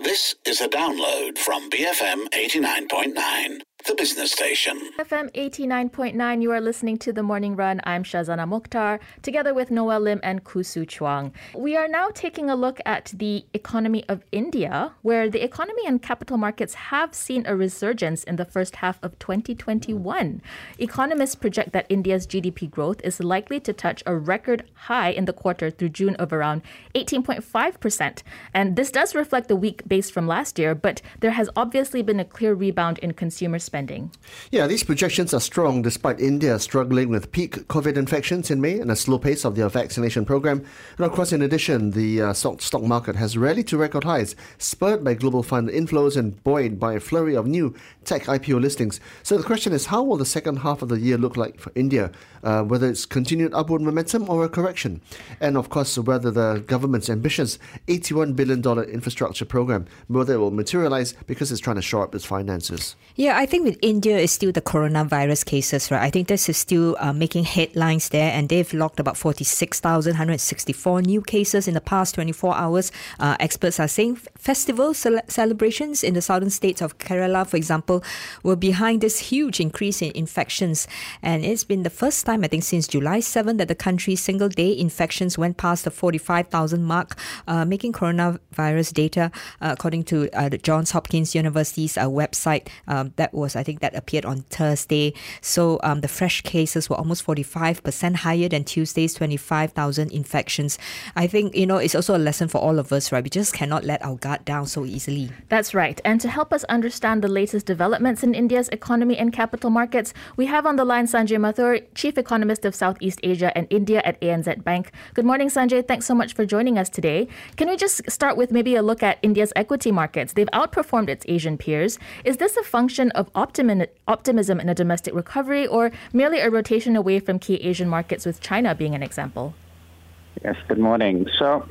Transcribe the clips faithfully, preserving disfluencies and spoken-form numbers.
This is a download from B F M eighty-nine point nine, the business station. B F M eighty-nine point nine, you are listening to The Morning Run. I'm Shazana Mukhtar, together with Noel Lim and Kusu Chuang. We are now taking a look at the economy of India, where the economy and capital markets have seen a resurgence in the first half of twenty twenty-one. Economists project that India's G D P growth is likely to touch a record high in the quarter through June of around eighteen point five percent. And this does reflect the weak base from last year, but there has obviously been a clear rebound in consumer spending. Yeah, these projections are strong despite India struggling with peak COVID infections in May and a slow pace of their vaccination program. And of course, in addition, the uh, stock, stock market has rallied to record highs, spurred by global fund inflows and buoyed by a flurry of new tech I P O listings. So the question is, how will the second half of the year look like for India? Uh, whether it's continued upward momentum or a correction? And of course, whether the government's ambitious eighty-one billion dollars infrastructure program, whether it will materialize because it's trying to shore up its finances. Yeah, I think with India, it's still the coronavirus cases, right? I think this is still uh, making headlines there, and they've logged about forty-six thousand one hundred sixty-four new cases in the past twenty-four hours. Uh, experts are saying festival cele- celebrations in the southern states of Kerala, for example, were behind this huge increase in infections. And it's been the first time, I think, since July seventh that the country's single-day infections went past the forty-five thousand mark, uh, making coronavirus data, uh, according to uh, the Johns Hopkins University's uh, website, um, that was, I think, that appeared on Thursday. So um, the fresh cases were almost forty-five percent higher than Tuesday's twenty-five thousand infections. I think, you know, it's also a lesson for all of us, right? We just cannot let our guard down so easily. That's right. And to help us understand the latest developments in India's economy and capital markets, we have on the line Sanjay Mathur, Chief Economist of Southeast Asia and India at A N Z Bank. Good morning, Sanjay. Thanks so much for joining us today. Can we just start with maybe a look at India's equity markets? They've outperformed its Asian peers. Is this a function of optimism, optimism in a domestic recovery, or merely a rotation away from key Asian markets, with China being an example? Yes, good morning. So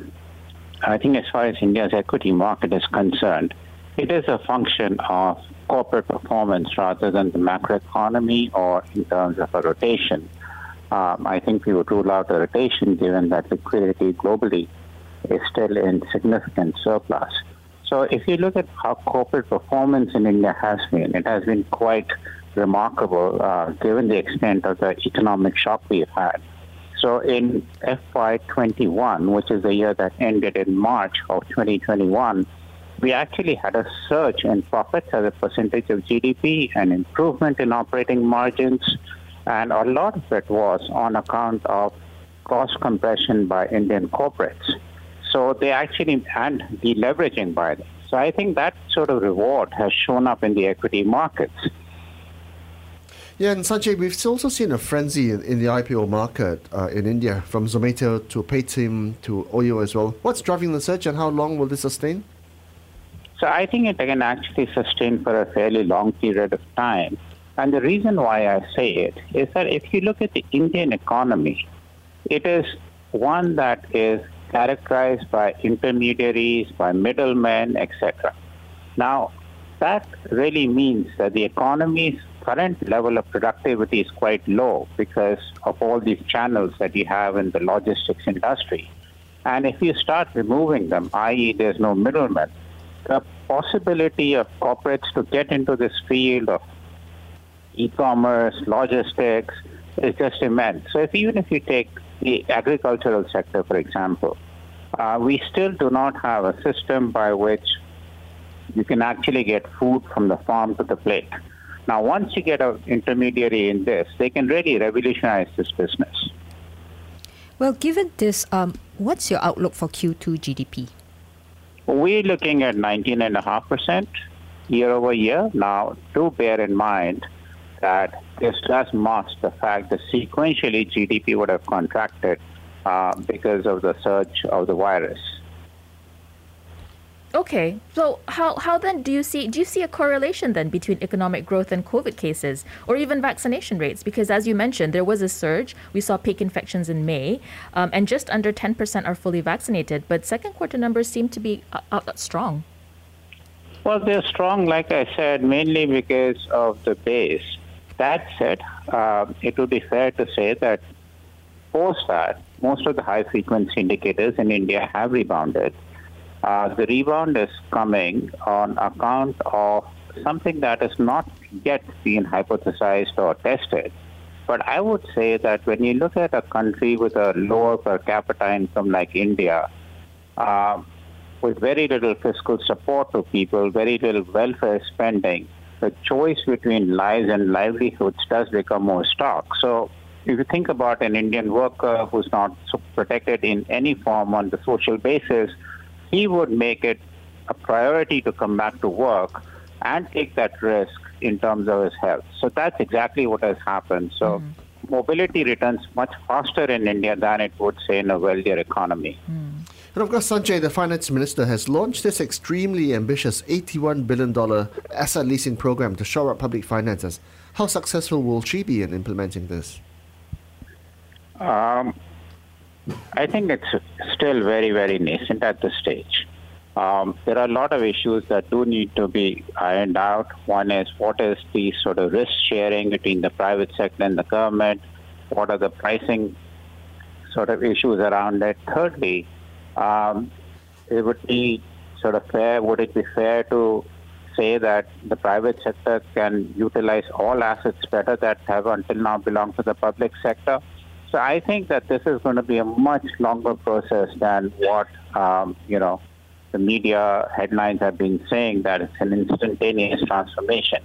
I think as far as India's equity market is concerned, it is a function of corporate performance rather than the macroeconomy or in terms of a rotation. Um, I think we would rule out a rotation given that liquidity globally is still in significant surplus. So if you look at how corporate performance in India has been, it has been quite remarkable uh, given the extent of the economic shock we've had. So in F Y twenty-one, which is the year that ended in March of twenty twenty-one, we actually had a surge in profits as a percentage of G D P, an improvement in operating margins, and a lot of it was on account of cost compression by Indian corporates. So they actually, and deleveraging by them. So I think that sort of reward has shown up in the equity markets. Yeah, and Sanjay, we've also seen a frenzy in, in the I P O market uh, in India, from Zomato to Paytm to Oyo as well. What's driving the surge and how long will this sustain? So I think it can actually sustain for a fairly long period of time. And the reason why I say it is that if you look at the Indian economy, it is one that is characterized by intermediaries, by middlemen, et cetera. Now, that really means that the economy's current level of productivity is quite low because of all these channels that you have in the logistics industry. And if you start removing them, that is there's no middlemen, the possibility of corporates to get into this field of e-commerce, logistics, is just immense. So if even if you take the agricultural sector, for example, uh, we still do not have a system by which you can actually get food from the farm to the plate. Now, once you get an intermediary in this, they can really revolutionize this business. Well, given this, um, what's your outlook for Q two G D P? We're looking at nineteen point five percent year over year. Now, do bear in mind that this does mask the fact that sequentially G D P would have contracted uh, because of the surge of the virus. Okay, so how, how then do you see do you see a correlation then between economic growth and COVID cases, or even vaccination rates? Because as you mentioned, there was a surge. We saw peak infections in May, um, and just under ten percent are fully vaccinated. But second quarter numbers seem to be uh, uh, strong. Well, they're strong, like I said, mainly because of the base. That said, uh, it would be fair to say that post that, most of the high-frequency indicators in India have rebounded. Uh, the rebound is coming on account of something that is not yet been hypothesized or tested. But I would say that when you look at a country with a lower per capita income like India, uh, with very little fiscal support to people, very little welfare spending, the choice between lives and livelihoods does become more stark. So if you think about an Indian worker who's not protected in any form on the social basis, he would make it a priority to come back to work and take that risk in terms of his health. So that's exactly what has happened. So mm. mobility returns much faster in India than it would, say, in a wealthier economy. Mm. And of course, Sanjay, the finance minister, has launched this extremely ambitious eighty-one billion dollars asset leasing program to shore up public finances. How successful will she be in implementing this? Um, I think it's still very, very nascent at this stage. Um, there are a lot of issues that do need to be ironed out. One is, what is the sort of risk sharing between the private sector and the government? What are the pricing sort of issues around it? Thirdly, um, it would be sort of fair, would it be fair to say that the private sector can utilize all assets better that have until now belonged to the public sector? So I think that this is going to be a much longer process than what, um, you know, the media headlines have been saying, that it's an instantaneous transformation.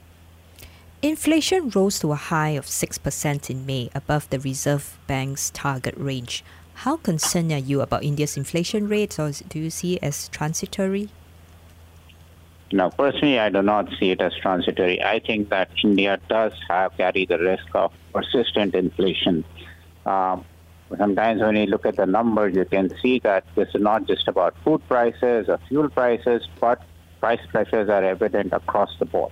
Inflation rose to a high of six percent in May, above the Reserve Bank's target range. How concerned are you about India's inflation rates, or do you see it as transitory? No, personally, I do not see it as transitory. I think that India does have carry the risk of persistent inflation. Um, Sometimes when you look at the numbers, you can see that this is not just about food prices or fuel prices, but price pressures are evident across the board.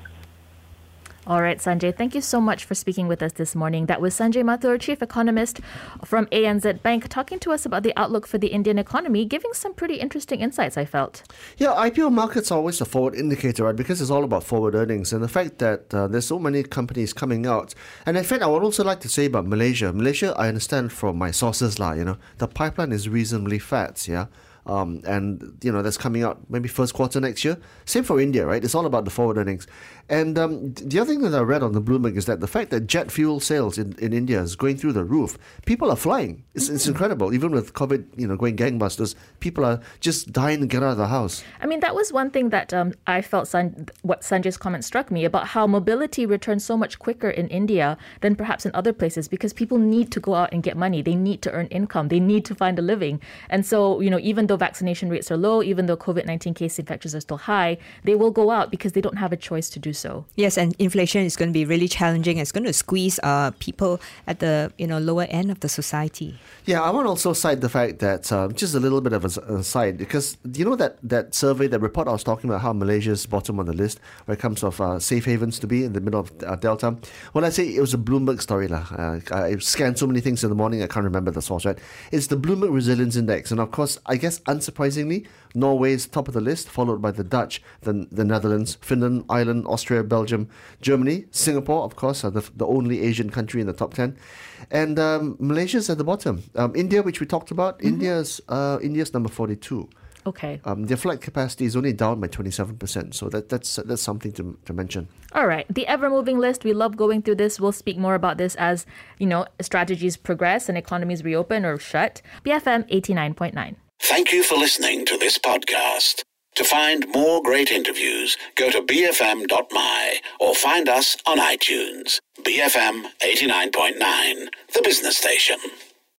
All right, Sanjay, thank you so much for speaking with us this morning. That was Sanjay Mathur, Chief Economist from A N Z Bank, talking to us about the outlook for the Indian economy, giving some pretty interesting insights, I felt. Yeah, I P O markets are always a forward indicator, right? Because it's all about forward earnings. And the fact that uh, there's so many companies coming out. And in fact, I would also like to say about Malaysia. Malaysia, I understand from my sources, lah, you know, the pipeline is reasonably fat, yeah? Um, and, you know, that's coming out maybe first quarter next year. Same for India, right? It's all about the forward earnings. And um, the other thing that I read on the Bloomberg is that the fact that jet fuel sales in, in India is going through the roof. People are flying. It's, mm-hmm. it's incredible. Even with COVID, you know, going gangbusters, people are just dying to get out of the house. I mean, that was one thing that um, I felt San- what Sanjay's comment struck me about how mobility returns so much quicker in India than perhaps in other places, because people need to go out and get money. They need to earn income. They need to find a living. And so, you know, even though vaccination rates are low, even though COVID nineteen case infections are still high, they will go out because they don't have a choice to do so. Yes, and inflation is going to be really challenging. It's going to squeeze uh, people at the you know lower end of the society. Yeah, I want to also cite the fact that, uh, just a little bit of a, a side, because you know that, that survey, that report I was talking about, how Malaysia's bottom on the list when it comes of uh, safe havens to be in the middle of uh, Delta. Well, I say it was a Bloomberg story. lah. Uh, I scanned so many things in the morning, I can't remember the source, right? It's the Bloomberg Resilience Index. And of course, I guess unsurprisingly, Norway is top of the list, followed by the Dutch, the, the Netherlands, Finland, Ireland, Austria, Belgium, Germany, Singapore, of course, are the, the only Asian country in the top ten. And um, Malaysia's at the bottom. Um, India, which we talked about, mm-hmm. India's uh, India's number forty-two. Okay. Um, their flight capacity is only down by twenty-seven percent. So that that's that's something to, to mention. All right. The ever-moving list. We love going through this. We'll speak more about this as, you know, strategies progress and economies reopen or shut. B F M eighty-nine point nine. Thank you for listening to this podcast. To find more great interviews, go to b f m dot m y or find us on iTunes. B F M eighty-nine point nine, the business station.